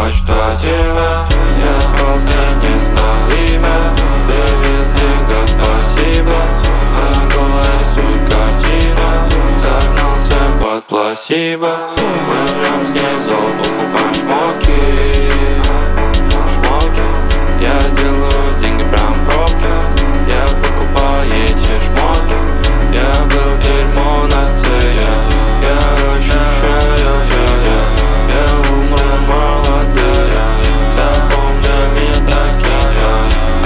ночь платила, я спал с ней, не знал имя. Привезли, God, спасибо. Она голая рисует картину, загнался под пласибо. Мы жрем с ней золото, покупаем шмотки. Я делаю деньги прям пробки. Я покупал эти шмотки. Я был дерьмо на сцене. Я ощущаю, я умру молодая. Запомни меня такие.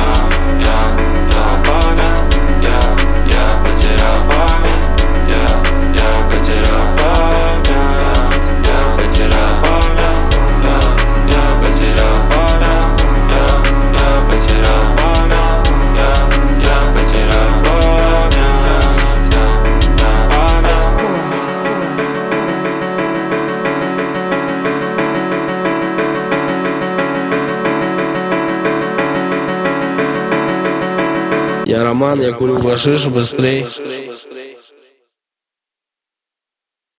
Я память, я потерял память. Я потерял память. Я потерял память. Я потерял память. Я потерял память. Я потерял память. Я Роман, я курю гашиш, быстрей.